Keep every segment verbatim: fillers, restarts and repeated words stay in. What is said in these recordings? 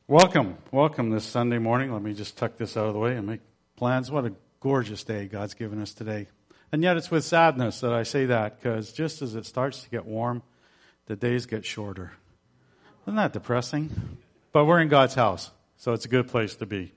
Welcome, welcome this Sunday morning. Let me just tuck this out of the way and make plans. What a gorgeous day God's given us today. And yet it's with sadness that I say that, because just as it starts to get warm, the days get shorter. Isn't that depressing? But we're in God's house, so it's a good place to be.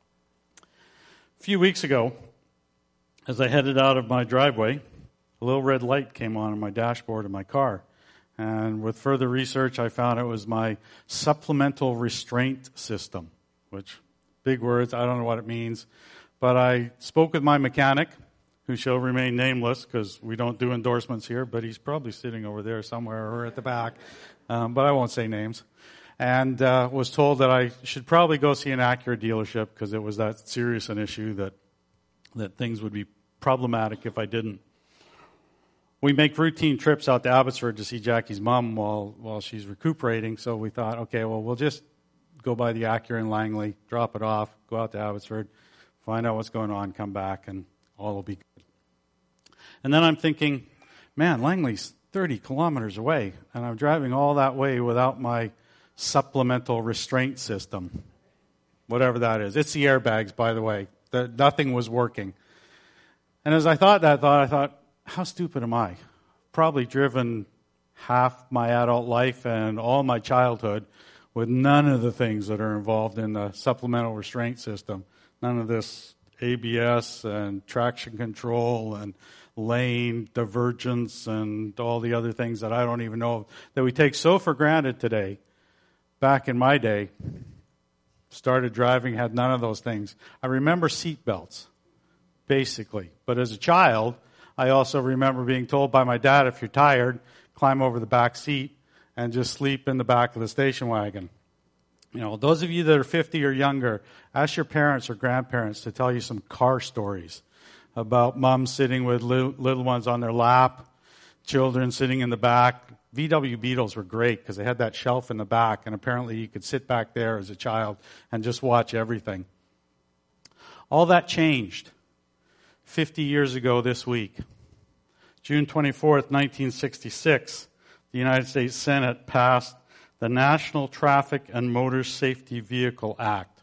A few weeks ago, as I headed out of my driveway, a little red light came on on my dashboard of my car. And with further research, I found it was my supplemental restraint system, which, big words, I don't know what it means. But I spoke with my mechanic, who shall remain nameless because we don't do endorsements here, but he's probably sitting over there somewhere or at the back. Um, but I won't say names. And uh, was told that I should probably go see an Acura dealership because it was that serious an issue that that things would be problematic if I didn't. We make routine trips out to Abbotsford to see Jackie's mom while while she's recuperating. So we thought, okay, well, we'll just go by the Acura in Langley, drop it off, go out to Abbotsford, find out what's going on, come back, and all will be good. And then I'm thinking, man, Langley's thirty kilometers away, and I'm driving all that way without my supplemental restraint system, whatever that is. It's the airbags, by the way. The, nothing was working. And as I thought that thought, I thought, how stupid am I? Probably driven half my adult life and all my childhood with none of the things that are involved in the supplemental restraint system. None of this A B S and traction control and lane divergence and all the other things that I don't even know that we take so for granted today. Back in my day, started driving, had none of those things. I remember seat belts, basically. But as a child, I also remember being told by my dad, if you're tired, climb over the back seat and just sleep in the back of the station wagon. You know, those of you that are fifty or younger, ask your parents or grandparents to tell you some car stories about mom sitting with little, little ones on their lap, children sitting in the back. V W Beetles were great because they had that shelf in the back, and apparently you could sit back there as a child and just watch everything. All that changed fifty years ago this week. June twenty-fourth, nineteen sixty-six, the United States Senate passed the National Traffic and Motor Safety Vehicle Act,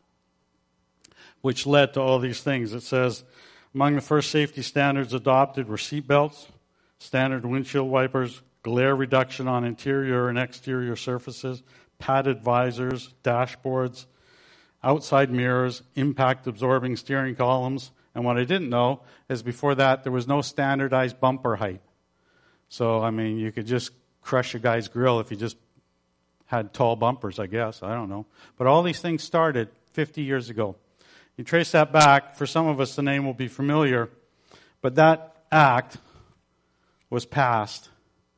which led to all these things. It says, among the first safety standards adopted were seat belts, standard windshield wipers, glare reduction on interior and exterior surfaces, padded visors, dashboards, outside mirrors, impact-absorbing steering columns. And what I didn't know is before that, there was no standardized bumper height. So, I mean, you could just crush a guy's grill if you just had tall bumpers, I guess. I don't know. But all these things started fifty years ago. You trace that back, for some of us the name will be familiar, but that act was passed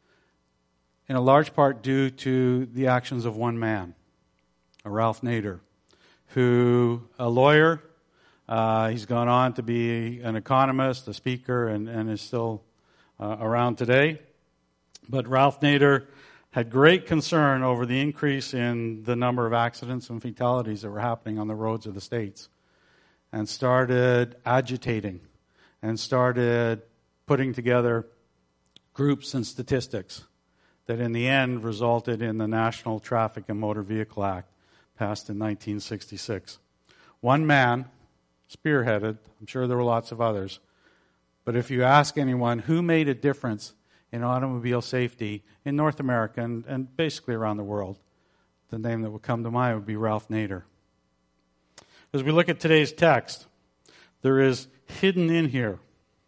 in a large part due to the actions of one man, a Ralph Nader, who, a lawyer, uh, he's gone on to be an economist, a speaker, and, and is still uh, around today. But Ralph Nader had great concern over the increase in the number of accidents and fatalities that were happening on the roads of the States, and started agitating and started putting together groups and statistics that in the end resulted in the National Traffic and Motor Vehicle Act, passed in nineteen sixty-six. One man spearheaded, I'm sure there were lots of others, but if you ask anyone who made a difference in automobile safety in North America and, and basically around the world, the name that would come to mind would be Ralph Nader. As we look at today's text, there is hidden in here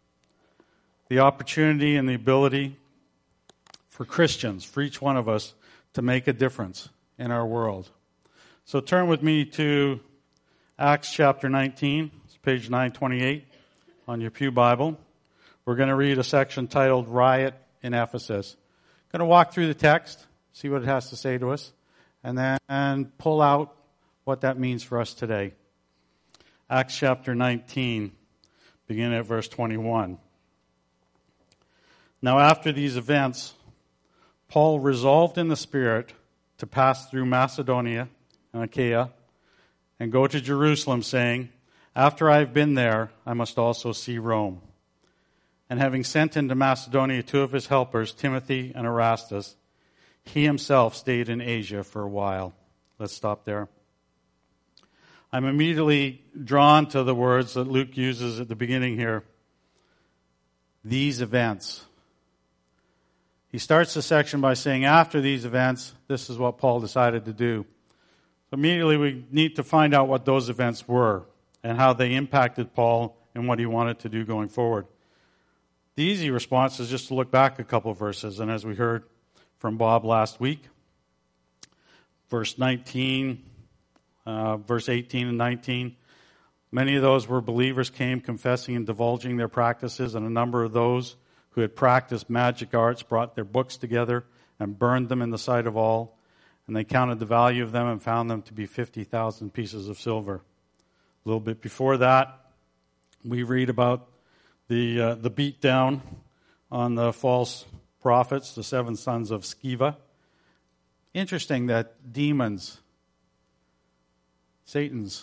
the opportunity and the ability for Christians, for each one of us, to make a difference in our world. So turn with me to Acts chapter nineteen, it's page nine twenty-eight on your pew Bible. We're going to read a section titled Riot in Ephesus. Going to walk through the text, see what it has to say to us, and then pull out what that means for us today. Acts chapter nineteen, beginning at verse twenty-one. Now after these events, Paul resolved in the Spirit to pass through Macedonia and Achaia and go to Jerusalem, saying, after I have been there, I must also see Rome. And having sent into Macedonia two of his helpers, Timothy and Erastus, he himself stayed in Asia for a while. Let's stop there. I'm immediately drawn to the words that Luke uses at the beginning here. These events. He starts the section by saying, after these events, this is what Paul decided to do. Immediately we need to find out what those events were and how they impacted Paul and what he wanted to do going forward. The easy response is just to look back a couple of verses, and as we heard from Bob last week, verse nineteen, uh, verse eighteen and nineteen, many of those were believers came confessing and divulging their practices, and a number of those who had practiced magic arts brought their books together and burned them in the sight of all, and they counted the value of them and found them to be fifty thousand pieces of silver. A little bit before that, we read about the uh, the beat down on the false prophets, the seven sons of Sceva. Interesting that demons, Satan's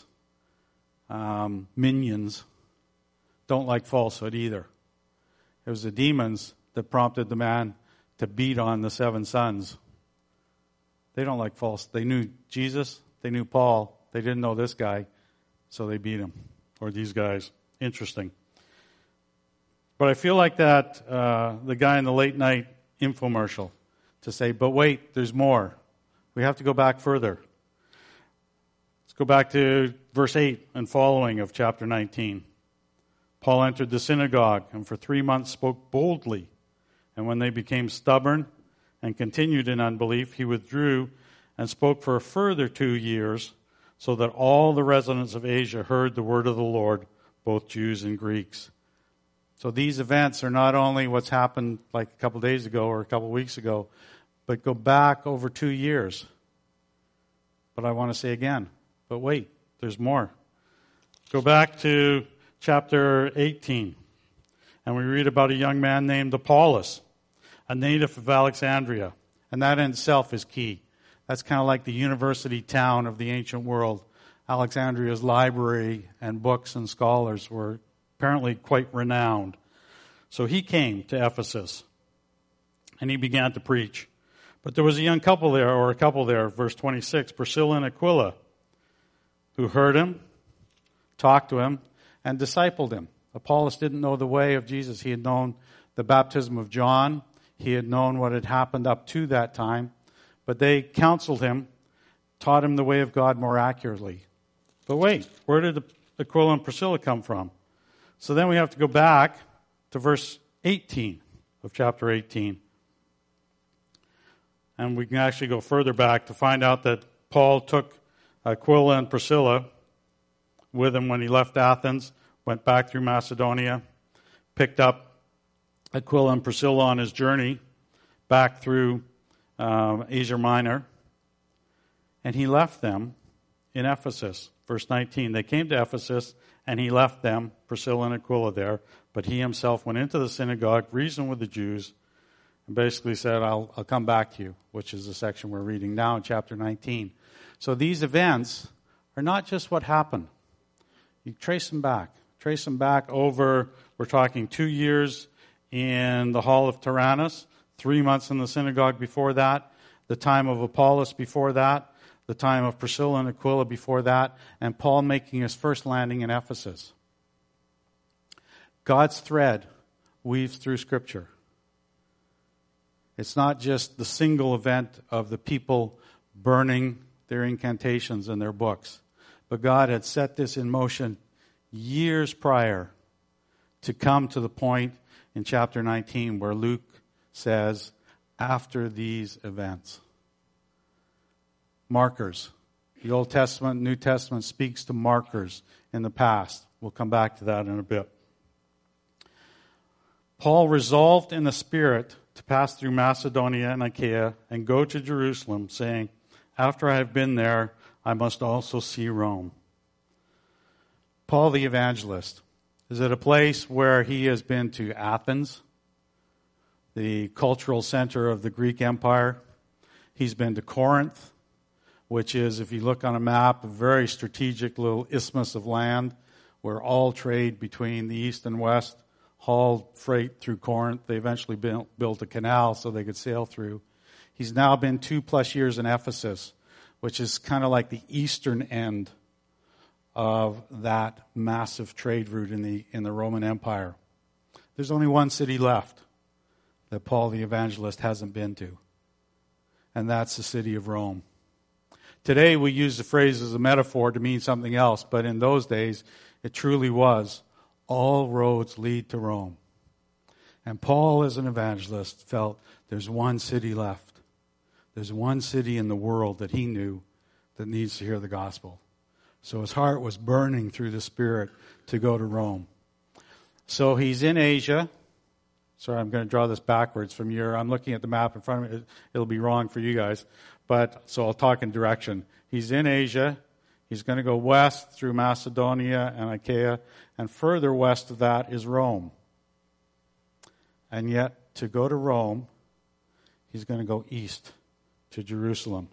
um, minions, don't like falsehood either. It was the demons that prompted the man to beat on the seven sons. They don't like false. They knew Jesus. They knew Paul. They didn't know this guy, so they beat him, or these guys. Interesting. But I feel like that, uh, the guy in the late night infomercial, to say, but wait, there's more. We have to go back further. Let's go back to verse eight and following of chapter nineteen. Paul entered the synagogue and for three months spoke boldly. And when they became stubborn and continued in unbelief, he withdrew and spoke for a further two years, so that all the residents of Asia heard the word of the Lord, both Jews and Greeks. So these events are not only what's happened like a couple days ago or a couple weeks ago, but go back over two years. But I want to say again, but wait, there's more. Go back to chapter eighteen, and we read about a young man named Apollos, a native of Alexandria, and that in itself is key. That's kind of like the university town of the ancient world. Alexandria's library and books and scholars were apparently quite renowned. So he came to Ephesus, and he began to preach. But there was a young couple there, or a couple there, verse twenty-six, Priscilla and Aquila, who heard him, talked to him, and discipled him. Apollos didn't know the way of Jesus. He had known the baptism of John. He had known what had happened up to that time. But they counseled him, taught him the way of God more accurately. But wait, where did Aquila and Priscilla come from? So then we have to go back to verse eighteen of chapter eighteen. And we can actually go further back to find out that Paul took Aquila and Priscilla with him when he left Athens, went back through Macedonia, picked up Aquila and Priscilla on his journey back through um, Asia Minor, and he left them in Ephesus. Verse nineteen, they came to Ephesus, and he left them, Priscilla and Aquila there, but he himself went into the synagogue, reasoned with the Jews, and basically said, I'll, I'll come back to you, which is the section we're reading now in chapter nineteen. So these events are not just what happened. You trace them back. Trace them back over, we're talking two years in the hall of Tyrannus, three months in the synagogue before that, the time of Apollos before that, the time of Priscilla and Aquila before that, and Paul making his first landing in Ephesus. God's thread weaves through Scripture. It's not just the single event of the people burning their incantations and their books, but God had set this in motion years prior to come to the point in chapter nineteen where Luke says, after these events. Markers. The Old Testament, New Testament speaks to markers in the past. We'll come back to that in a bit. Paul resolved in the Spirit to pass through Macedonia and Achaia and go to Jerusalem, saying, after I have been there, I must also see Rome. Paul the evangelist is at a place where he has been to Athens, the cultural center of the Greek Empire. He's been to Corinth, which is, if you look on a map, a very strategic little isthmus of land where all trade between the east and west hauled freight through Corinth. They eventually built, built a canal so they could sail through. He's now been two plus years in Ephesus, which is kind of like the eastern end of that massive trade route in the in the Roman Empire. There's only one city left that Paul the evangelist hasn't been to, and that's the city of Rome. Today we use the phrase as a metaphor to mean something else, but in those days it truly was, all roads lead to Rome. And Paul, as an evangelist, felt there's one city left. There's one city in the world that he knew that needs to hear the gospel. So his heart was burning through the Spirit to go to Rome. So he's in Asia. Sorry, I'm going to draw this backwards from your, I'm looking at the map in front of me. It'll be wrong for you guys. But, so I'll talk in direction. He's in Asia. He's going to go west through Macedonia and Achaia. And further west of that is Rome. And yet, to go to Rome, he's going to go east to Jerusalem.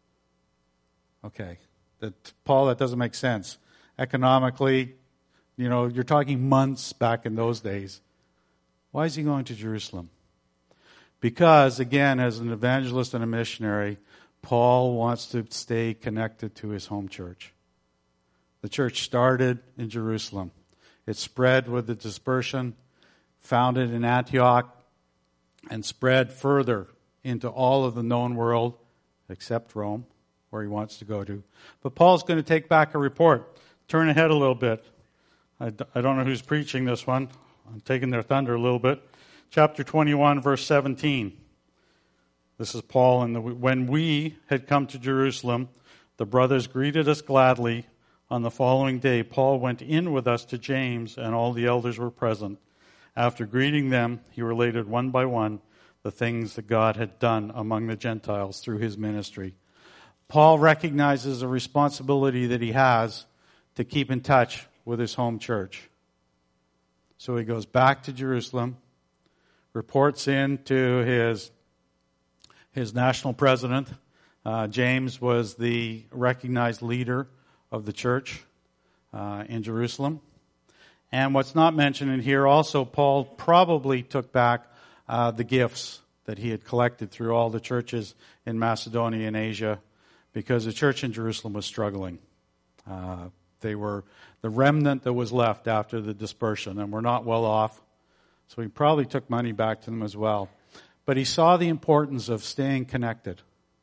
Okay. That, Paul, that doesn't make sense. Economically, you know, you're talking months back in those days. Why is he going to Jerusalem? Because, again, as an evangelist and a missionary, Paul wants to stay connected to his home church. The church started in Jerusalem. It spread with the dispersion, founded in Antioch, and spread further into all of the known world, except Rome, where he wants to go to. But Paul's going to take back a report. Turn ahead a little bit. I, I don't know who's preaching this one. I'm taking their thunder a little bit. Chapter twenty-one, verse seventeen. This is Paul. And when we had come to Jerusalem, the brothers greeted us gladly. On the following day, Paul went in with us to James, and all the elders were present. After greeting them, he related one by one the things that God had done among the Gentiles through his ministry. Paul recognizes a responsibility that he has to keep in touch with his home church. So he goes back to Jerusalem, reports in to his, his national president. Uh, James was the recognized leader of the church uh, in Jerusalem. And what's not mentioned in here also, Paul probably took back uh, the gifts that he had collected through all the churches in Macedonia and Asia, because the church in Jerusalem was struggling. Uh, they were the remnant that was left after the dispersion, and were not well off. So he probably took money back to them as well. But he saw the importance of staying connected.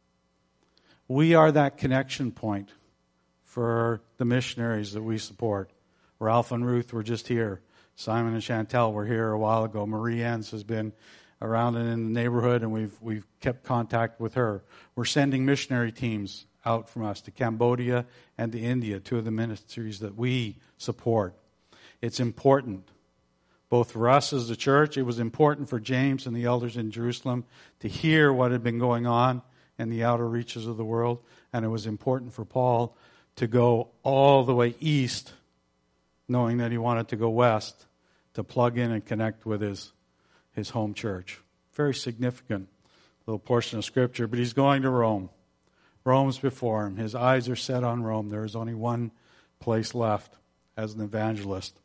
We are that connection point for the missionaries that we support. Ralph and Ruth were just here. Simon and Chantel were here a while ago. Marie Ann's has been around and in the neighborhood, and we've we've kept contact with her. We're sending missionary teams out from us to Cambodia and to India, two of the ministries that we support. It's important, both for us as a church. It was important for James and the elders in Jerusalem to hear what had been going on in the outer reaches of the world, and it was important for Paul to go all the way east, knowing that he wanted to go west to plug in and connect with his his home church. Very significant little portion of Scripture, but he's going to Rome. Rome's before him. His eyes are set on Rome. There is only one place left as an evangelist.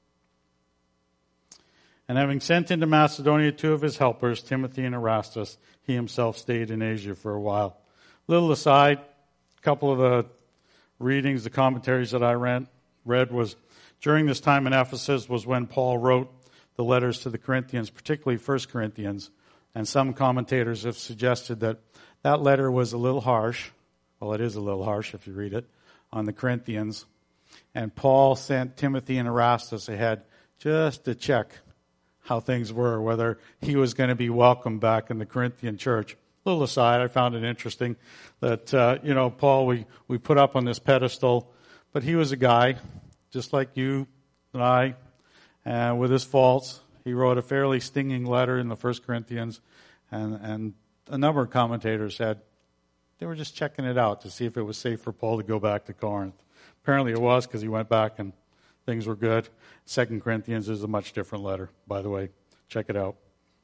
And having sent into Macedonia two of his helpers, Timothy and Erastus, he himself stayed in Asia for a while. Little aside, a couple of the readings, the commentaries that I read, read was during this time in Ephesus was when Paul wrote the letters to the Corinthians, particularly First Corinthians. And some commentators have suggested that that letter was a little harsh. Well, it is a little harsh if you read it, on the Corinthians. And Paul sent Timothy and Erastus ahead just to check how things were, whether he was going to be welcomed back in the Corinthian church. A little aside, I found it interesting that, uh, you know, Paul, we, we put up on this pedestal, but he was a guy, just like you and I, and with his faults. He wrote a fairly stinging letter in the First Corinthians, and, and a number of commentators said they were just checking it out to see if it was safe for Paul to go back to Corinth. Apparently it was, because he went back and things were good. Second Corinthians is a much different letter, by the way. Check it out.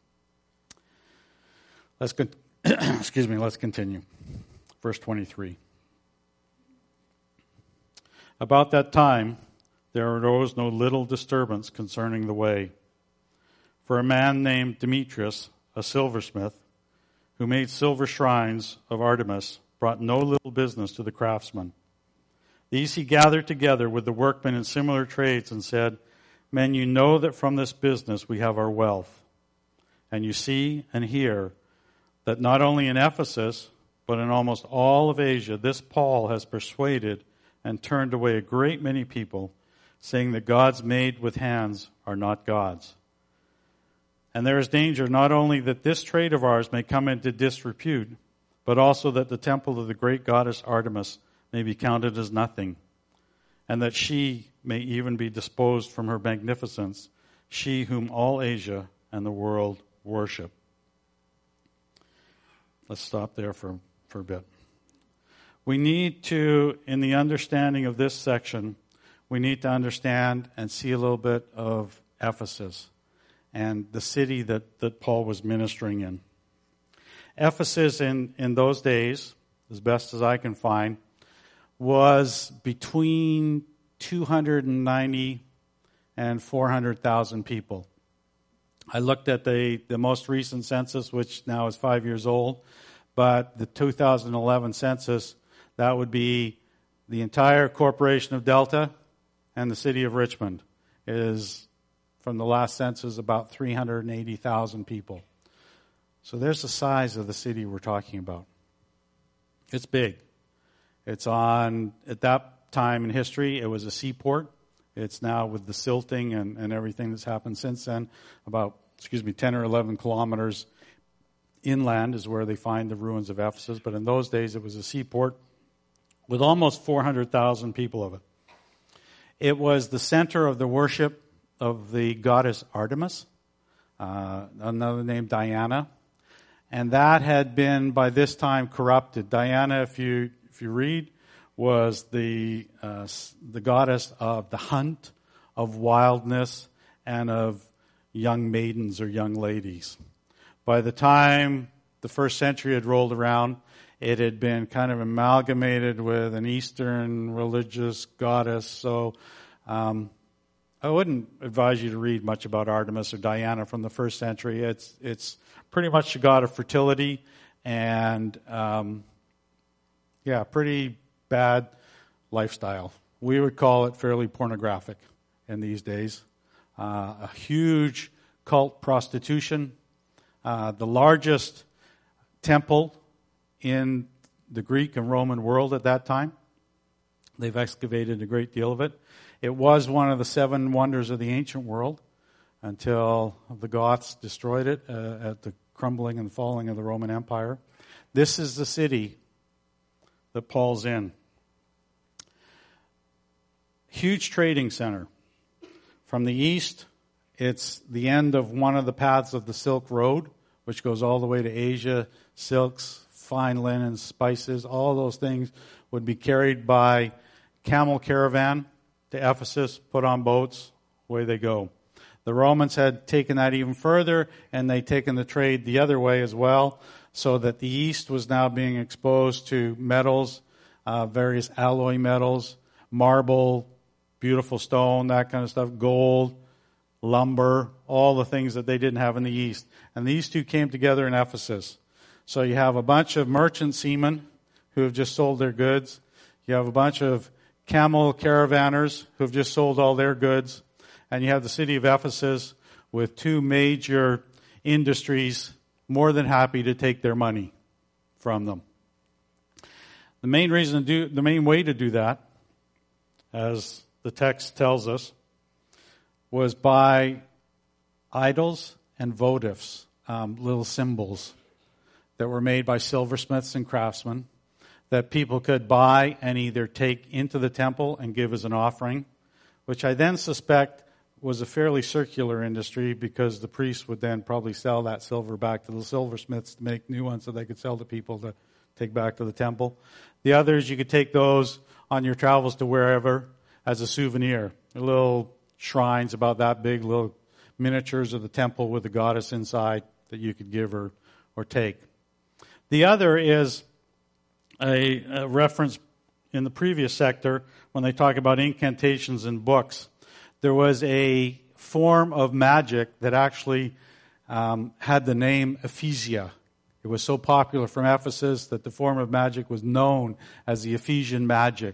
Let's con- excuse me. Let's continue. Verse twenty-three. About that time, there arose no little disturbance concerning the way. For a man named Demetrius, a silversmith, who made silver shrines of Artemis, brought no little business to the craftsmen. These he gathered together with the workmen in similar trades and said, Men, you know that from this business we have our wealth. And you see and hear that not only in Ephesus, but in almost all of Asia, this Paul has persuaded and turned away a great many people, saying that gods made with hands are not gods. And there is danger not only that this trade of ours may come into disrepute, but also that the temple of the great goddess Artemis may be counted as nothing, and that she may even be disposed from her magnificence, she whom all Asia and the world worship. Let's stop there for, for a bit. We need to, in the understanding of this section, we need to understand and see a little bit of Ephesus and the city that, that Paul was ministering in. Ephesus in, in those days, as best as I can find, was between two hundred ninety and four hundred thousand people. I looked at the, the most recent census, which now is five years old, but the two thousand eleven census, that would be the entire corporation of Delta and the city of Richmond, is from the last census about three hundred eighty thousand people. So there's the size of the city we're talking about. It's big. It's on, at that time in history, it was a seaport. It's now with the silting and, and everything that's happened since then, about, excuse me, ten or eleven kilometers inland is where they find the ruins of Ephesus. But in those days, it was a seaport with almost four hundred thousand people of it. It was the center of the worship of the goddess Artemis, uh, another name Diana. And that had been, by this time, corrupted. Diana, if you if you read, was the uh, the goddess of the hunt, of wildness, and of young maidens or young ladies. By the time the first century had rolled around, it had been kind of amalgamated with an Eastern religious goddess. So um, I wouldn't advise you to read much about Artemis or Diana from the first century. It's it's pretty much a god of fertility and, um, yeah, pretty bad lifestyle. We would call it fairly pornographic in these days. Uh, a huge cult prostitution. Uh, the largest temple in the Greek and Roman world at that time. They've excavated a great deal of it. It was one of the seven wonders of the ancient world until the Goths destroyed it uh, at the crumbling and falling of the Roman Empire. This is the city that Paul's in. Huge trading center. From the east, it's the end of one of the paths of the Silk Road, which goes all the way to Asia. Silks, fine linen, spices, all those things would be carried by camel caravan to Ephesus, put on boats, away they go. The Romans had taken that even further, and they'd taken the trade the other way as well, so that the east was now being exposed to metals, uh, various alloy metals, marble, beautiful stone, that kind of stuff, gold, lumber, all the things that they didn't have in the east. And these two came together in Ephesus. So you have a bunch of merchant seamen who have just sold their goods. You have a bunch of camel caravanners who have just sold all their goods. And you have the city of Ephesus with two major industries more than happy to take their money from them. The main reason to do, the main way to do that, as the text tells us, was by idols and votives, um, little symbols that were made by silversmiths and craftsmen that people could buy and either take into the temple and give as an offering, which I then suspect was a fairly circular industry because the priests would then probably sell that silver back to the silversmiths to make new ones so they could sell to people to take back to the temple. The others, you could take those on your travels to wherever as a souvenir. Little shrines about that big, little miniatures of the temple with the goddess inside that you could give or, or take. The other is a, a reference in the previous sector when they talk about incantations in books. There was a form of magic that actually um, had the name Ephesia. It was so popular from Ephesus that the form of magic was known as the Ephesian magic.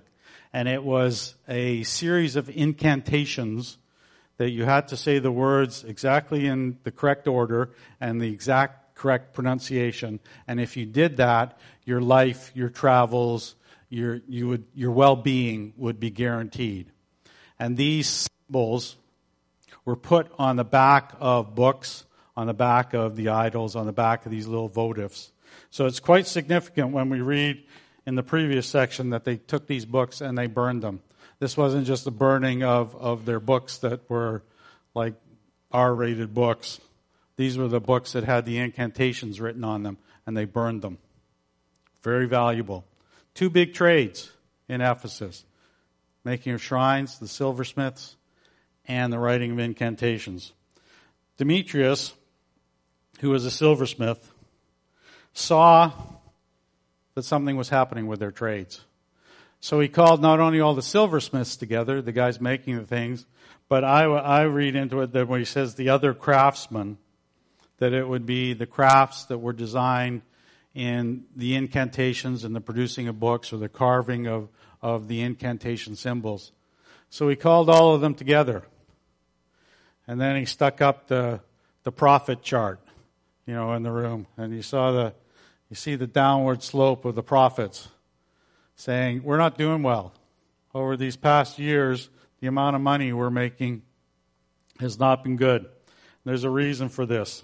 And it was a series of incantations that you had to say the words exactly in the correct order and the exact correct pronunciation. And if you did that, your life, your travels, your you would your well-being would be guaranteed. And these symbols were put on the back of books, on the back of the idols, on the back of these little votives. So it's quite significant when we read in the previous section that they took these books and they burned them. This wasn't just the burning of, of their books that were like R-rated books. These were the books that had the incantations written on them, and they burned them. Very valuable. Two big trades in Ephesus. Making of shrines, the silversmiths, and the writing of incantations. Demetrius, who was a silversmith, saw that something was happening with their trades. So he called not only all the silversmiths together, the guys making the things, but I, I read into it that when he says the other craftsmen, that it would be the crafts that were designed in the incantations and the producing of books or the carving of, of the incantation symbols. So he called all of them together. And then he stuck up the the prophet chart, you know, in the room. And you saw the you see the downward slope of the prophets saying, we're not doing well. Over these past years, the amount of money we're making has not been good. There's a reason for this.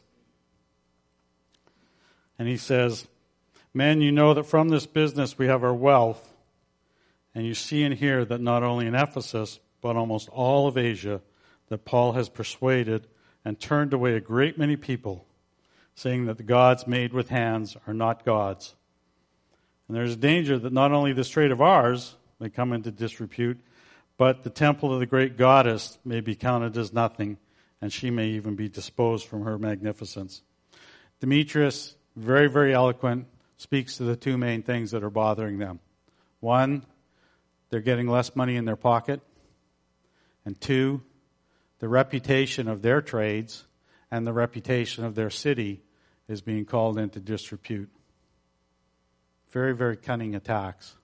And he says, men, you know that from this business we have our wealth. And you see and hear that not only in Ephesus, but almost all of Asia, that Paul has persuaded and turned away a great many people, saying that the gods made with hands are not gods. And there's a danger that not only this trade of ours may come into disrepute, but the temple of the great goddess may be counted as nothing, and she may even be disposed from her magnificence. Demetrius, very, very eloquent, speaks to the two main things that are bothering them. One, they're getting less money in their pocket. And two, the reputation of their trades and the reputation of their city is being called into disrepute. Very, very cunning attacks.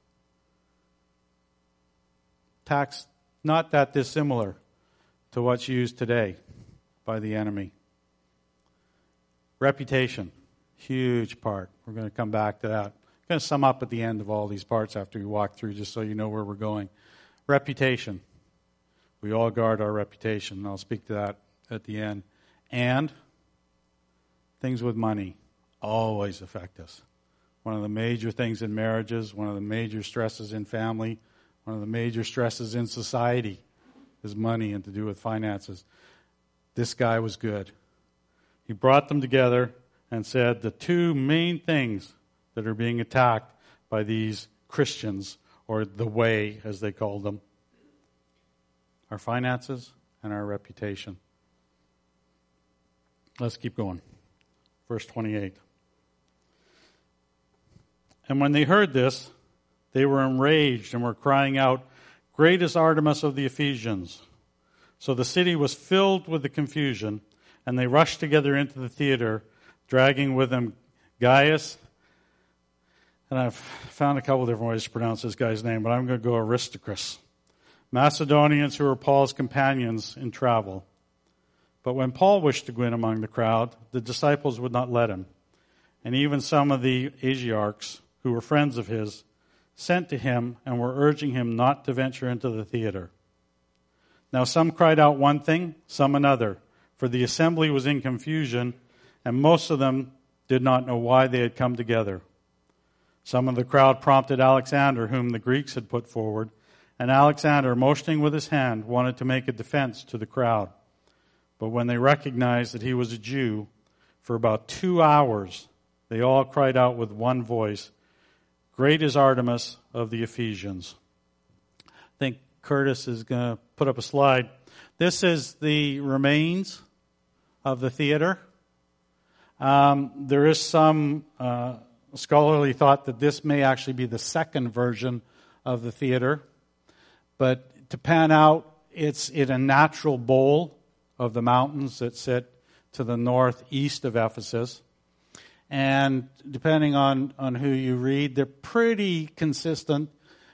Attacks not that dissimilar to what's used today by the enemy. Reputation, huge part. We're going to come back to that. I'm going to sum up at the end of all these parts after we walk through, just so you know where we're going. Reputation. We all guard our reputation, and I'll speak to that at the end. And things with money always affect us. One of the major things in marriages, one of the major stresses in family, one of the major stresses in society is money and to do with finances. This guy was good. He brought them together and said the two main things that are being attacked by these Christians, or the way as they called them, our finances and our reputation. Let's keep going. Verse twenty-eight. And when they heard this, they were enraged and were crying out, "Great is Artemis of the Ephesians." So the city was filled with the confusion, and they rushed together into the theater, dragging with them Gaius. And I've found a couple different ways to pronounce this guy's name, but I'm going to go Aristarchus. Macedonians who were Paul's companions in travel. But when Paul wished to go in among the crowd, the disciples would not let him. And even some of the Asiarchs, who were friends of his, sent to him and were urging him not to venture into the theater. Now some cried out one thing, some another, for the assembly was in confusion, and most of them did not know why they had come together. Some of the crowd prompted Alexander, whom the Greeks had put forward, and Alexander, motioning with his hand, wanted to make a defense to the crowd. But when they recognized that he was a Jew, for about two hours they all cried out with one voice, "Great is Artemis of the Ephesians." I think Curtis is going to put up a slide. This is the remains of the theater. Um, there is some uh, scholarly thought that this may actually be the second version of the theater. But to pan out, it's in a natural bowl of the mountains that sit to the northeast of Ephesus. And depending on, on who you read, they're pretty consistent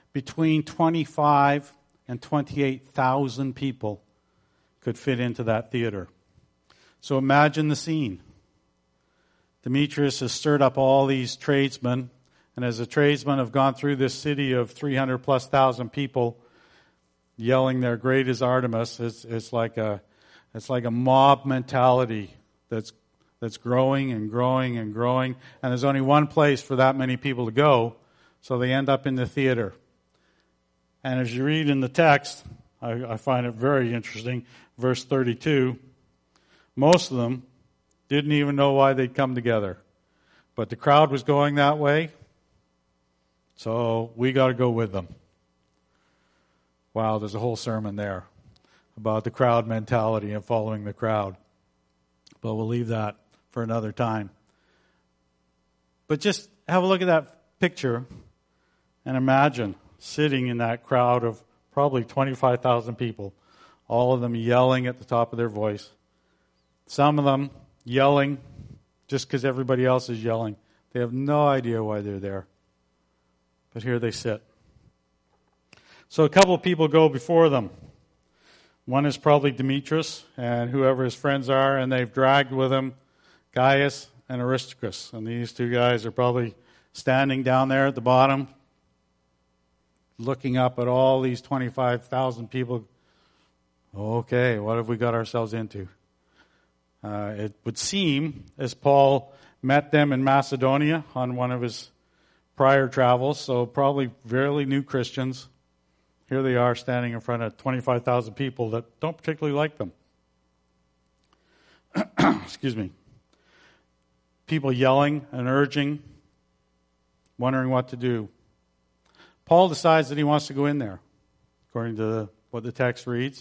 between twenty-five and twenty-eight thousand people could fit into that theater. So imagine the scene. Demetrius has stirred up all these tradesmen, and as the tradesmen have gone through this city of three hundred plus thousand people, yelling their great is Artemis, it's, it's like a it's like a mob mentality that's that's growing and growing and growing, and there's only one place for that many people to go, so they end up in the theater. And as you read in the text, I, I find it very interesting, verse thirty-two, most of them didn't even know why they'd come together. But the crowd was going that way, so we got to go with them. Wow, there's a whole sermon there about the crowd mentality and following the crowd. But we'll leave that for another time. But just have a look at that picture and imagine sitting in that crowd of probably twenty-five thousand people, all of them yelling at the top of their voice. Some of them yelling just because everybody else is yelling. They have no idea why they're there. But here they sit. So a couple of people go before them. One is probably Demetrius and whoever his friends are, and they've dragged with him Gaius and Aristarchus. And these two guys are probably standing down there at the bottom, looking up at all these twenty-five thousand people. Okay, what have we got ourselves into? Uh, it would seem, as Paul met them in Macedonia on one of his prior travels, so probably fairly new Christians. Here they are standing in front of twenty-five thousand people that don't particularly like them. Excuse me. People yelling and urging, wondering what to do. Paul decides that he wants to go in there, according to what the text reads.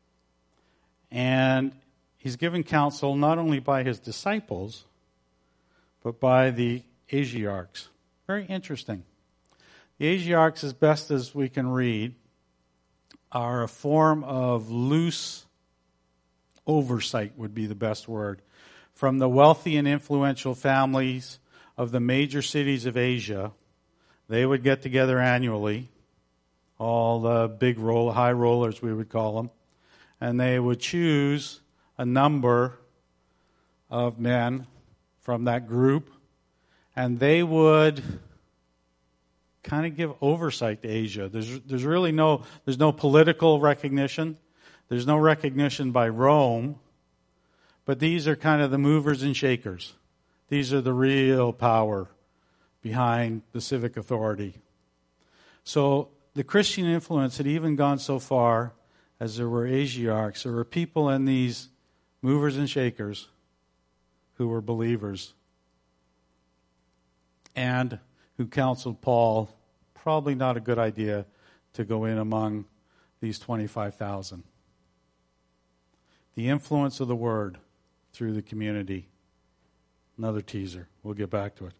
And he's given counsel not only by his disciples, but by the Asiarchs. Very interesting. The Asiarchs, as best as we can read, are a form of loose oversight, would be the best word, from the wealthy and influential families of the major cities of Asia. They would get together annually, all the big roll, high rollers we would call them, and they would choose a number of men from that group, and they would kind of give oversight to Asia. There's there's really no there's no political recognition. There's no recognition by Rome, but these are kind of the movers and shakers. These are the real power behind the civic authority. So the Christian influence had even gone so far as there were Asiarchs. There were people in these movers and shakers who were believers and who counseled Paul, probably not a good idea to go in among these twenty-five thousand. The influence of the word through the community. Another teaser. We'll get back to it.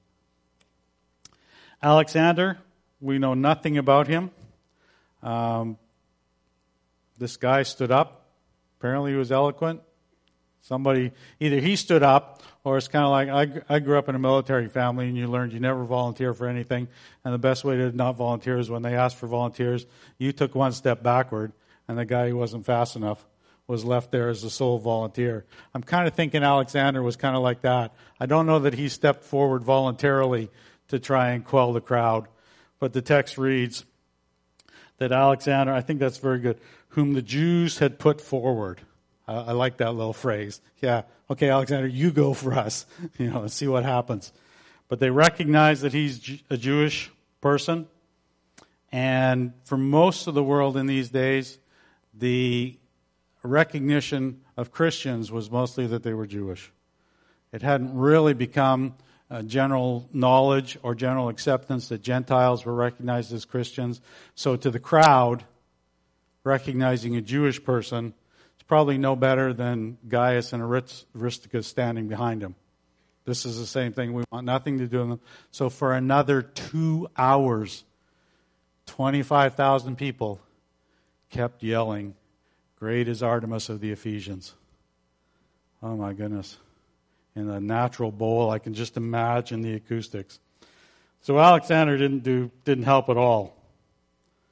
Alexander, we know nothing about him. Um, this guy stood up. Apparently he was eloquent. Somebody, either he stood up, or it's kind of like, I, I grew up in a military family, and you learned you never volunteer for anything, and the best way to not volunteer is when they asked for volunteers, you took one step backward, and the guy who wasn't fast enough was left there as the sole volunteer. I'm kind of thinking Alexander was kind of like that. I don't know that he stepped forward voluntarily to try and quell the crowd, but the text reads that Alexander, I think that's very good, whom the Jews had put forward. I like that little phrase. Yeah, okay, Alexander, you go for us. You know, and see what happens. But they recognize that he's a Jewish person. And for most of the world in these days, the recognition of Christians was mostly that they were Jewish. It hadn't really become a general knowledge or general acceptance that Gentiles were recognized as Christians. So to the crowd, recognizing a Jewish person, probably no better than Gaius and Aristarchus standing behind him. This is the same thing. We want nothing to do with them. So for another two hours, twenty-five thousand people kept yelling, "Great is Artemis of the Ephesians." Oh my goodness. In a natural bowl, I can just imagine the acoustics. So Alexander didn't do didn't help at all.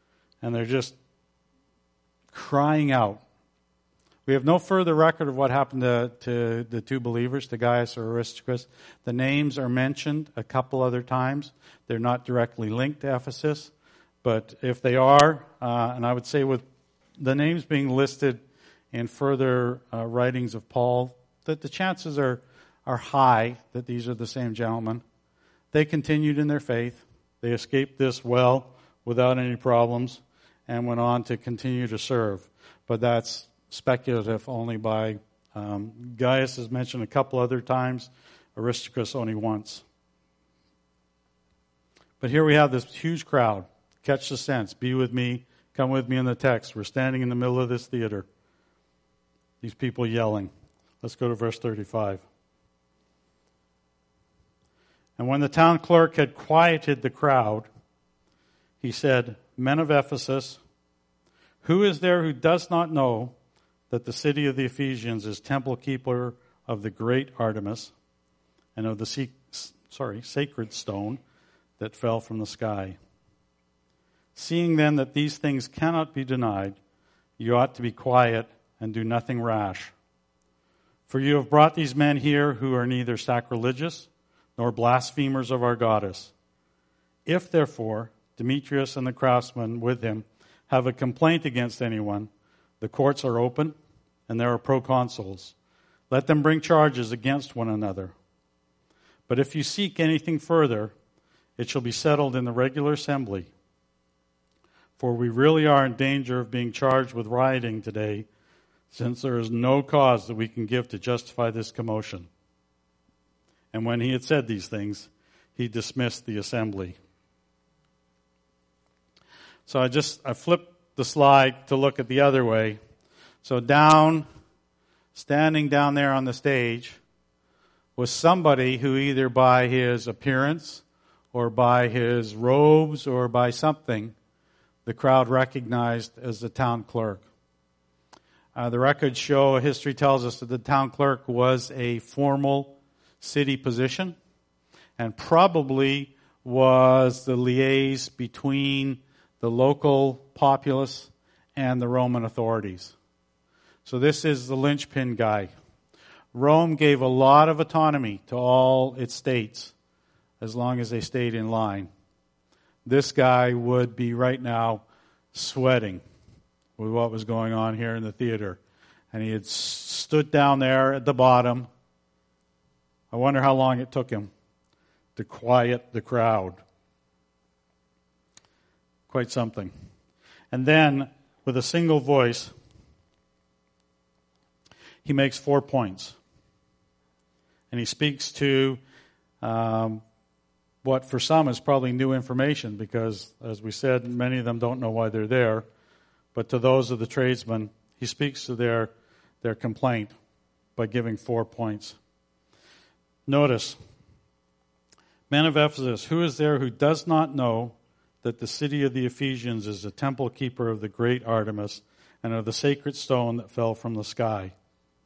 and they're just crying out. We have no further record of what happened to, to the two believers, to Gaius or Aristarchus. The names are mentioned a couple other times. They're not directly linked to Ephesus, but if they are, uh, and I would say with the names being listed in further uh, writings of Paul, that the chances are, are high that these are the same gentlemen. They continued in their faith. They escaped this well without any problems and went on to continue to serve. But that's speculative only by um, Gaius is mentioned a couple other times, Aristarchus only once. But here we have this huge crowd. Catch the sense. Be with me. Come with me in the text. We're standing in the middle of this theater. These people yelling. Let's go to verse thirty-five. And when the town clerk had quieted the crowd, he said, "Men of Ephesus, who is there who does not know that the city of the Ephesians is temple keeper of the great Artemis and of the sorry, sacred stone that fell from the sky? Seeing then that these things cannot be denied, you ought to be quiet and do nothing rash. For you have brought these men here who are neither sacrilegious nor blasphemers of our goddess. If, therefore, Demetrius and the craftsmen with him have a complaint against anyone, the courts are open, and there are proconsuls. Let them bring charges against one another. But if you seek anything further, it shall be settled in the regular assembly. For we really are in danger of being charged with rioting today, since there is no cause that we can give to justify this commotion." And when he had said these things, he dismissed the assembly. So I just, I flipped the slide to look at the other way. So down, standing down there on the stage, was somebody who either by his appearance or by his robes or by something, the crowd recognized as the town clerk. Uh, the records show, history tells us that the town clerk was a formal city position and probably was the liaison between the local populace and the Roman authorities. So this is the linchpin guy. Rome gave a lot of autonomy to all its states as long as they stayed in line. This guy would be right now sweating with what was going on here in the theater. And he had stood down there at the bottom. I wonder how long it took him to quiet the crowd. Quite something. And then, with a single voice, he makes four points. And he speaks to um, what for some is probably new information because, as we said, many of them don't know why they're there. But to those of the tradesmen, he speaks to their, their complaint by giving four points. Notice, men of Ephesus, who is there who does not know that the city of the Ephesians is the temple keeper of the great Artemis and of the sacred stone that fell from the sky?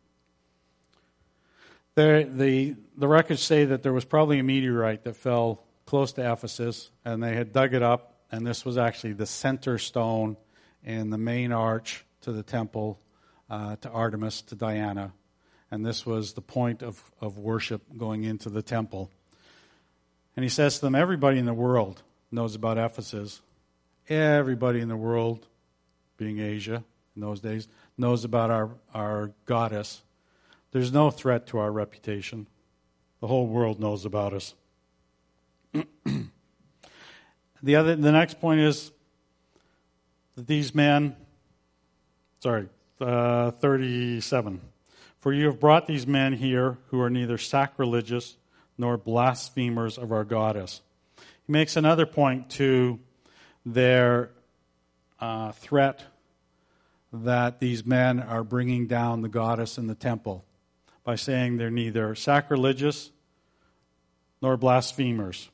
There, the, the records say that there was probably a meteorite that fell close to Ephesus, and they had dug it up, and this was actually the center stone in the main arch to the temple, uh, to Artemis, to Diana. And this was the point of, of worship going into the temple. And he says to them, everybody in the world knows about Ephesus. Everybody in the world, being Asia in those days, knows about our, our goddess. There's no threat to our reputation. The whole world knows about us. the other, the next point is that these men, sorry, uh, thirty-seven. For you have brought these men here who are neither sacrilegious nor blasphemers of our goddess. He makes another point to their uh, threat that these men are bringing down the goddess in the temple by saying they're neither sacrilegious nor blasphemers.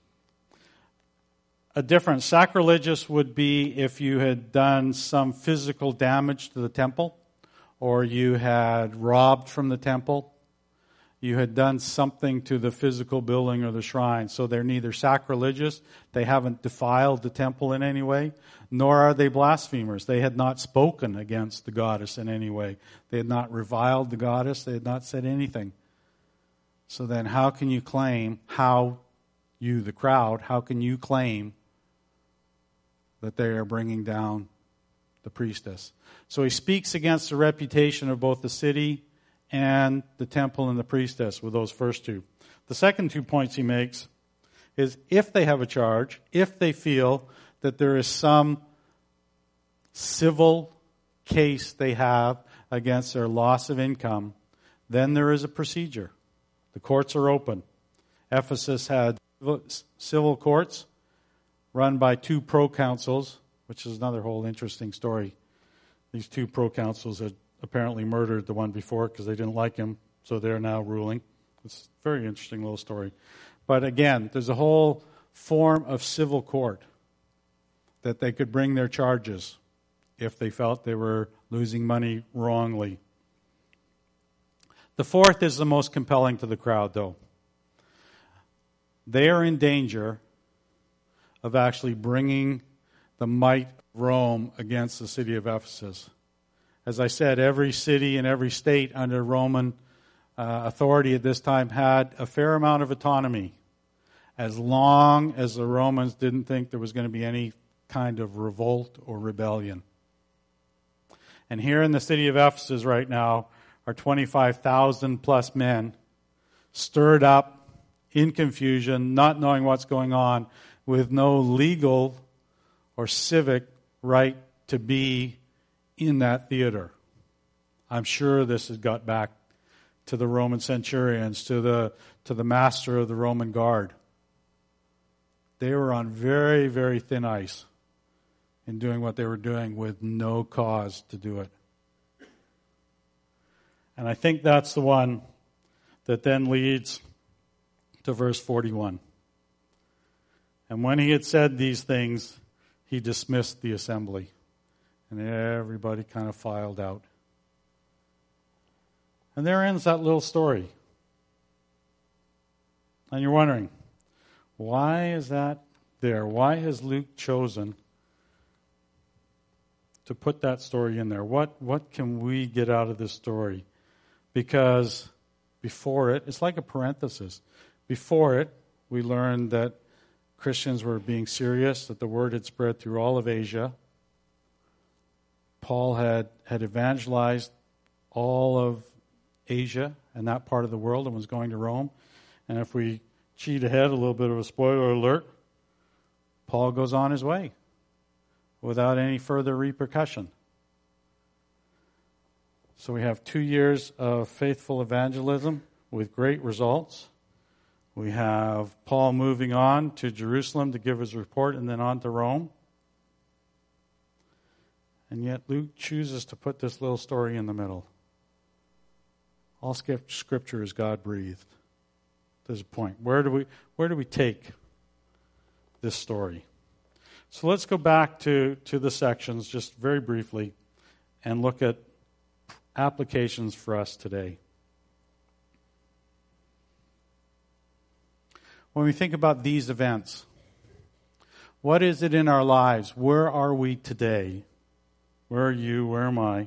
A different sacrilegious would be if you had done some physical damage to the temple or you had robbed from the temple. you had done something to the physical building or the shrine. So they're neither sacrilegious, they haven't defiled the temple in any way, nor are they blasphemers. They had not spoken against the goddess in any way. They had not reviled the goddess. They had not said anything. So then how can you claim, how you, the crowd, how can you claim that they are bringing down the priestess? So he speaks against the reputation of both the city and the temple and the priestess with those first two. The second two points he makes is if they have a charge, if they feel that there is some civil case they have against their loss of income, then there is a procedure. The courts are open. Ephesus had civil courts run by two proconsuls, which is another whole interesting story. These two proconsuls had apparently murdered the one before because they didn't like him, so they're now ruling. It's a very interesting little story. But again, there's a whole form of civil court that they could bring their charges if they felt they were losing money wrongly. The fourth is the most compelling to the crowd, though. They are in danger of actually bringing the might of Rome against the city of Ephesus. As I said, every city and every state under Roman uh, authority at this time had a fair amount of autonomy, as long as the Romans didn't think there was going to be any kind of revolt or rebellion. And here in the city of Ephesus right now are twenty-five thousand plus men stirred up in confusion, not knowing what's going on, with no legal or civic right to be in that theater. I'm sure this has got back to the Roman centurions, to the to the master of the Roman guard. They were on very, very thin ice in doing what they were doing with no cause to do it. And I think that's the one that then leads to verse forty-one. And when he had said these things, he dismissed the assembly. And everybody kind of filed out. And there ends that little story. And you're wondering, why is that there? Why has Luke chosen to put that story in there? What, what can we get out of this story? Because before it, it's like a parenthesis. Before it, we learned that Christians were being serious, that the word had spread through all of Asia. Paul had, had evangelized all of Asia and that part of the world and was going to Rome. And if we cheat ahead, a little bit of a spoiler alert, Paul goes on his way without any further repercussion. So we have two years of faithful evangelism with great results. We have Paul moving on to Jerusalem to give his report and then on to Rome. And yet Luke chooses to put this little story in the middle. All Scripture is God-breathed. There's a point. Where do we where do we take this story? So let's go back to, to the sections just very briefly and look at applications for us today. When we think about these events, what is it in our lives? Where are we today? Where are you? Where am I?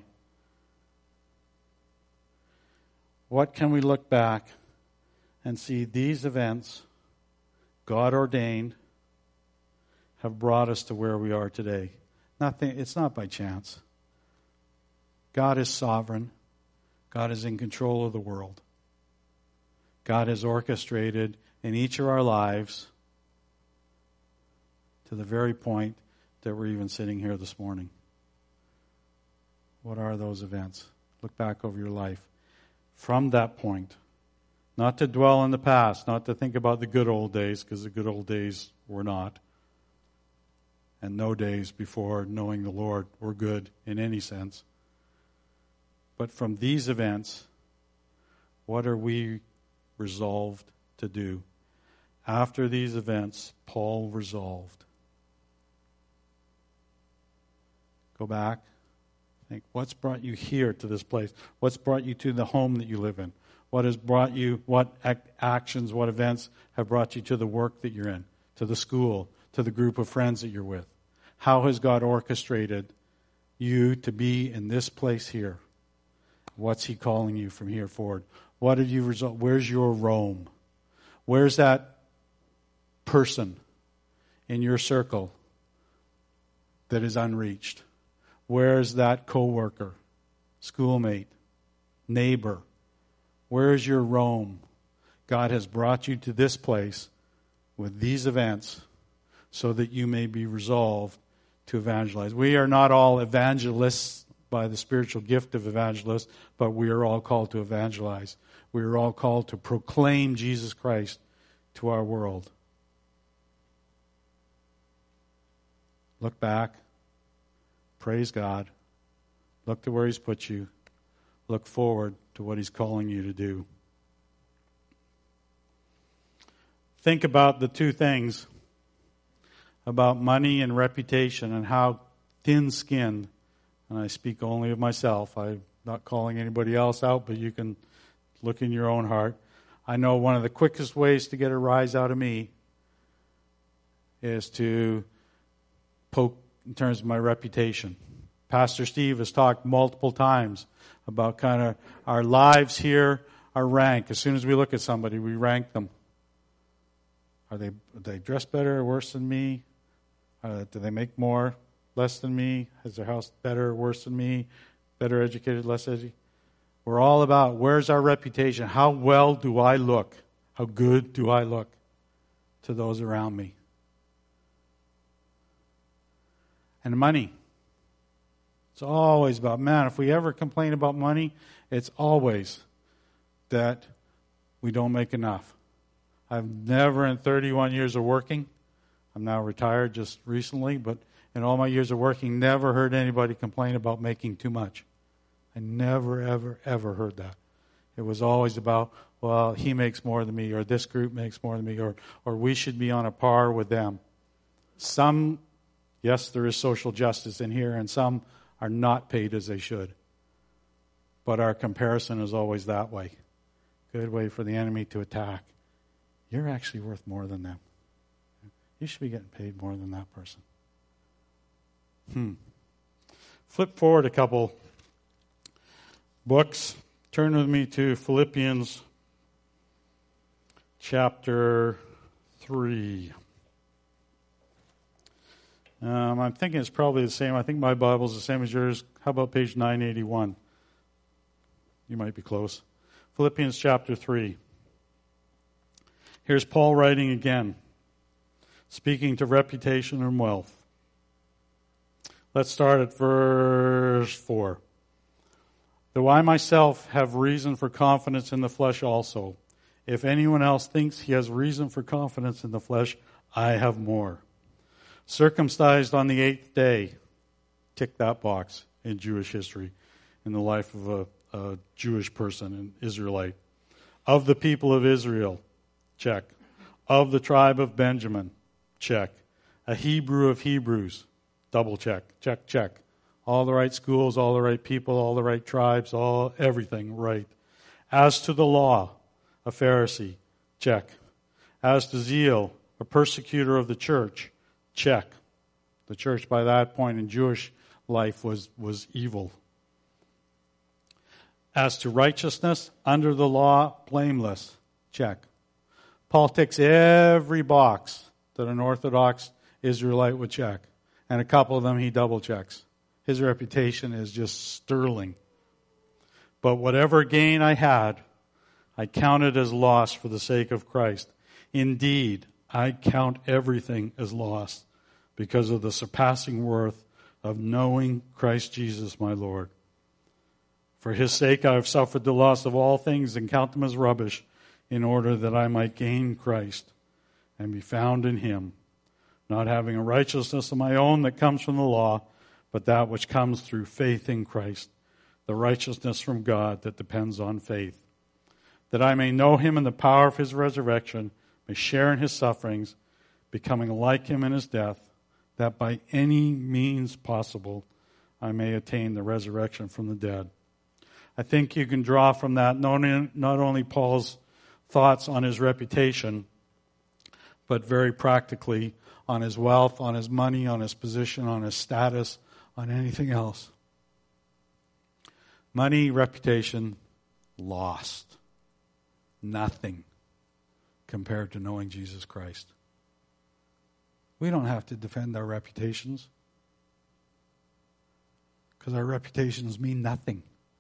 What can we look back and see these events, God ordained, have brought us to where we are today? Nothing. It's not by chance. God is sovereign. God is in control of the world. God has orchestrated in each of our lives to the very point that we're even sitting here this morning. What are those events? Look back over your life. From that point, not to dwell in the past, not to think about the good old days, because the good old days were not. And no days before knowing the Lord were good in any sense. But from these events, what are we resolved to do? After these events, Paul resolved. Go back. Think, what's brought you here to this place? What's brought you to the home that you live in? What has brought you, what ac- actions, what events have brought you to the work that you're in, to the school, to the group of friends that you're with? How has God orchestrated you to be in this place here? What's He calling you from here forward? What have you result? Where's your Rome? Where's that person in your circle that is unreached? Where's that coworker, schoolmate, neighbor? Where's your Rome? God has brought you to this place with these events so that you may be resolved to evangelize. We are not all evangelists by the spiritual gift of evangelists, but we are all called to evangelize. We are all called to proclaim Jesus Christ to our world. Look back. Praise God. Look to where He's put you. Look forward to what He's calling you to do. Think about the two things, about money and reputation, and how thin-skinned, and I speak only of myself, I'm not calling anybody else out, but you can look in your own heart. I know one of the quickest ways to get a rise out of me is to poke in terms of my reputation. Pastor Steve has talked multiple times about kind of our lives here, our rank. As soon as we look at somebody, we rank them. Are they, are they dressed better or worse than me? Uh, do they make more, less than me? Is their house better or worse than me? Better educated, less educated? We're all about where's our reputation? How well do I look? How good do I look to those around me? And money. It's always about, man, if we ever complain about money, it's always that we don't make enough. I've never in thirty-one years of working, I'm now retired just recently, but in all my years of working, never heard anybody complain about making too much. I never, ever, ever heard that. It was always about, well, he makes more than me, or this group makes more than me, or or we should be on a par with them. Some, yes, there is social justice in here, and some are not paid as they should. But our comparison is always that way. Good way for the enemy to attack. You're actually worth more than them. You should be getting paid more than that person. Hmm. Flip forward a couple books. Turn with me to Philippians chapter three. Um, I'm thinking it's probably the same. I think my Bible's the same as yours. How about page nine eighty-one? You might be close. Philippians chapter three. Here's Paul writing again, speaking to reputation and wealth. Let's start at verse four. Though I myself have reason for confidence in the flesh also, if anyone else thinks he has reason for confidence in the flesh, I have more. Circumcised on the eighth day, tick that box in Jewish history, in the life of a, a Jewish person, an Israelite. Of the people of Israel, check. Of the tribe of Benjamin, check. A Hebrew of Hebrews, double check, check, check. All the right schools, all the right people, all the right tribes, all everything right. As to the law, a Pharisee, check. As to zeal, a persecutor of the church, check. The church by that point in Jewish life was, was evil. As to righteousness, under the law, blameless, check. Paul ticks every box that an Orthodox Israelite would check. And a couple of them he double checks. His reputation is just sterling. But whatever gain I had, I counted as loss for the sake of Christ. Indeed, I count everything as loss because of the surpassing worth of knowing Christ Jesus my Lord. For his sake I have suffered the loss of all things and count them as rubbish, in order that I might gain Christ and be found in him, not having a righteousness of my own that comes from the law, but that which comes through faith in Christ, the righteousness from God that depends on faith, that I may know him in the power of his resurrection, may share in his sufferings, becoming like him in his death, that by any means possible I may attain the resurrection from the dead. I think you can draw from that not only, not only Paul's thoughts on his reputation, but very practically on his wealth, on his money, on his position, on his status, on anything else. Money, reputation, lost. Nothing compared to knowing Jesus Christ. We don't have to defend our reputations because our reputations mean nothing.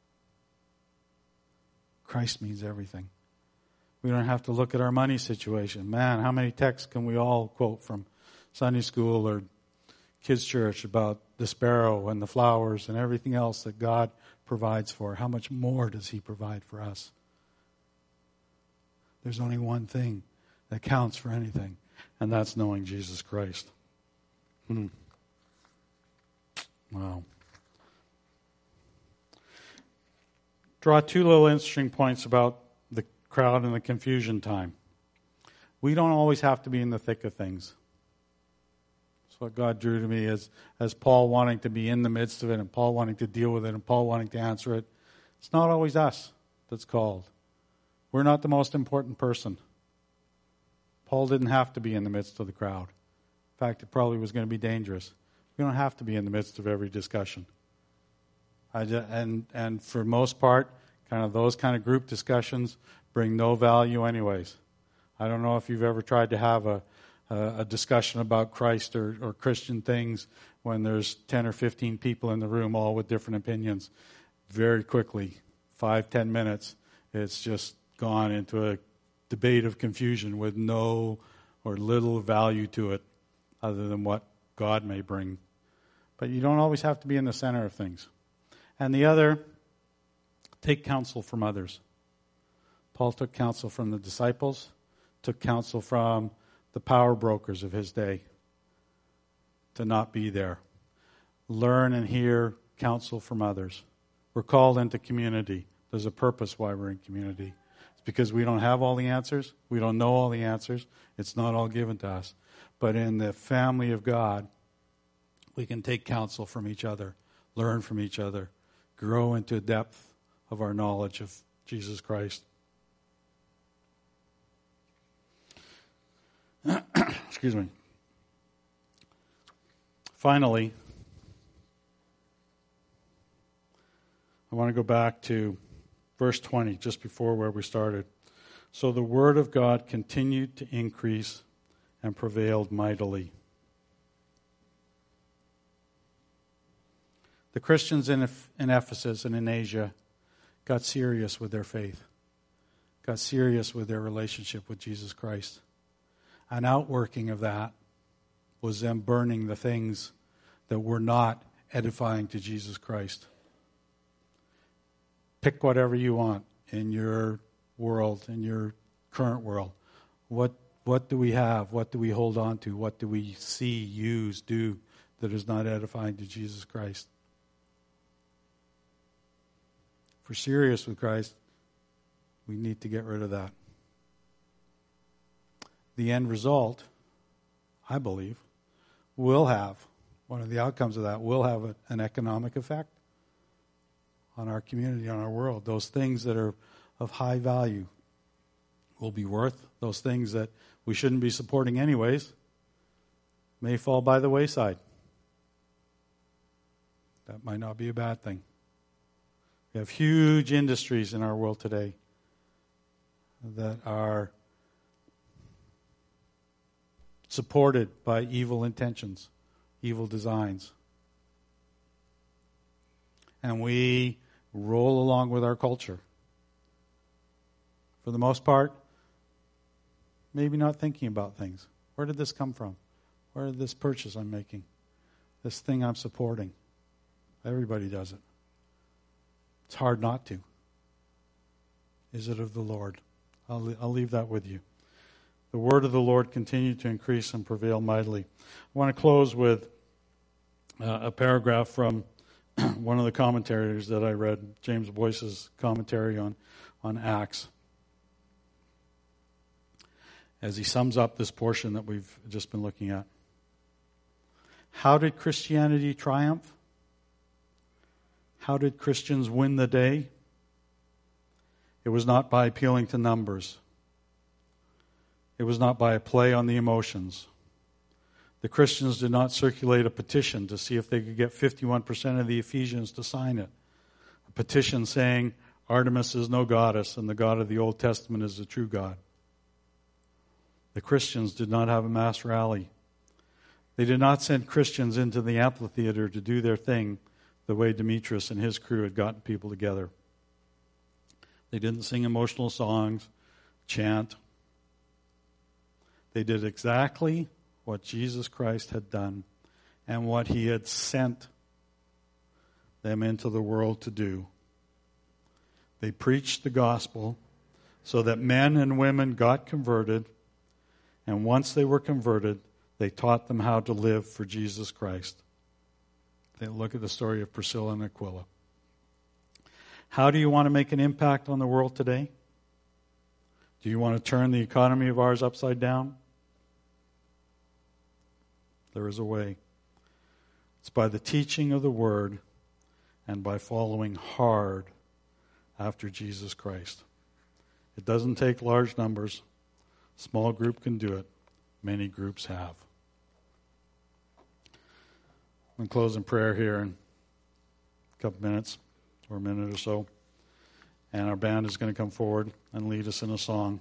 Christ means everything. We don't have to look at our money situation. Man, how many texts can we all quote from Sunday school or kids' church about the sparrow and the flowers and everything else that God provides for? How much more does He provide for us? There's only one thing that counts for anything, and that's knowing Jesus Christ. Hmm. Wow. Draw two little interesting points about the crowd and the confusion time. We don't always have to be in the thick of things. That's what God drew to me as, as Paul wanting to be in the midst of it and Paul wanting to deal with it and Paul wanting to answer it. It's not always us that's called. We're not the most important person. Paul didn't have to be in the midst of the crowd. In fact, it probably was going to be dangerous. We don't have to be in the midst of every discussion. I just, and and for most part, kind of those kind of group discussions bring no value anyways. I don't know if you've ever tried to have a a, a discussion about Christ or, or Christian things when there's ten or fifteen people in the room all with different opinions. Very quickly, five, ten minutes, it's just gone into a debate of confusion with no or little value to it other than what God may bring. But you don't always have to be in the center of things. And the other, take counsel from others. Paul took counsel from the disciples, took counsel from the power brokers of his day to not be there. Learn and hear counsel from others. We're called into community. There's a purpose why we're in community. It's because we don't have all the answers. We don't know all the answers. It's not all given to us. But in the family of God, we can take counsel from each other, learn from each other, grow into a depth of our knowledge of Jesus Christ. Excuse me. Finally, I want to go back to verse twenty, just before where we started. So the word of God continued to increase and prevailed mightily. The Christians in in Ephesus and in Asia got serious with their faith, got serious with their relationship with Jesus Christ. An outworking of that was them burning the things that were not edifying to Jesus Christ. Pick whatever you want in your world, in your current world. What what do we have? What do we hold on to? What do we see, use, do that is not edifying to Jesus Christ? If we're serious with Christ, we need to get rid of that. The end result, I believe, will have, one of the outcomes of that will have a, an economic effect on our community, on our world. Those things that are of high value will be worth. Those things that we shouldn't be supporting anyways may fall by the wayside. That might not be a bad thing. We have huge industries in our world today that are supported by evil intentions, evil designs. And we roll along with our culture. For the most part, maybe not thinking about things. Where did this come from? Where did this purchase I'm making? This thing I'm supporting. Everybody does it. It's hard not to. Is it of the Lord? I'll, I'll leave that with you. The word of the Lord continued to increase and prevail mightily. I want to close with uh, a paragraph from one of the commentaries that I read, James Boyce's commentary on, on Acts, as he sums up this portion that we've just been looking at. How did Christianity triumph? How did Christians win the day? It was not by appealing to numbers. It was not by a play on the emotions. The Christians did not circulate a petition to see if they could get fifty-one percent of the Ephesians to sign it. A petition saying, Artemis is no goddess and the God of the Old Testament is the true God. The Christians did not have a mass rally. They did not send Christians into the amphitheater to do their thing the way Demetrius and his crew had gotten people together. They didn't sing emotional songs, chant. They did exactly what Jesus Christ had done and what he had sent them into the world to do. They preached the gospel so that men and women got converted, and once they were converted, they taught them how to live for Jesus Christ. They look at the story of Priscilla and Aquila. How do you want to make an impact on the world today? Do you want to turn the economy of ours upside down? There is a way. It's by the teaching of the Word and by following hard after Jesus Christ. It doesn't take large numbers. Small group can do it. Many groups have. I'm going to close in prayer here in a couple minutes or a minute or so. And our band is going to come forward and lead us in a song.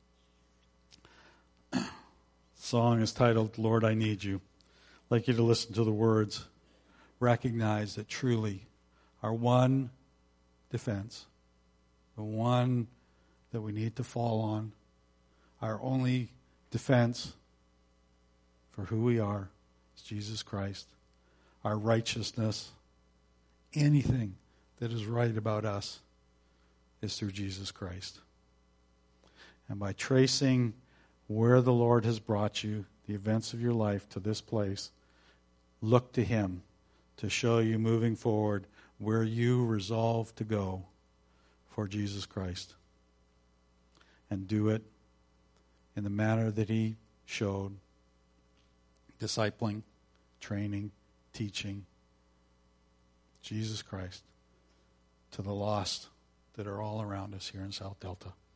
The song is titled, Lord, I Need You. I'd like you to listen to the words. Recognize that truly our one defense, the one that we need to fall on, our only defense for who we are is Jesus Christ. Our righteousness, anything that is right about us is through Jesus Christ. And by tracing where the Lord has brought you, the events of your life to this place, look to Him to show you moving forward where you resolve to go for Jesus Christ. And do it in the manner that He showed, discipling, training, teaching Jesus Christ to the lost that are all around us here in South Delta.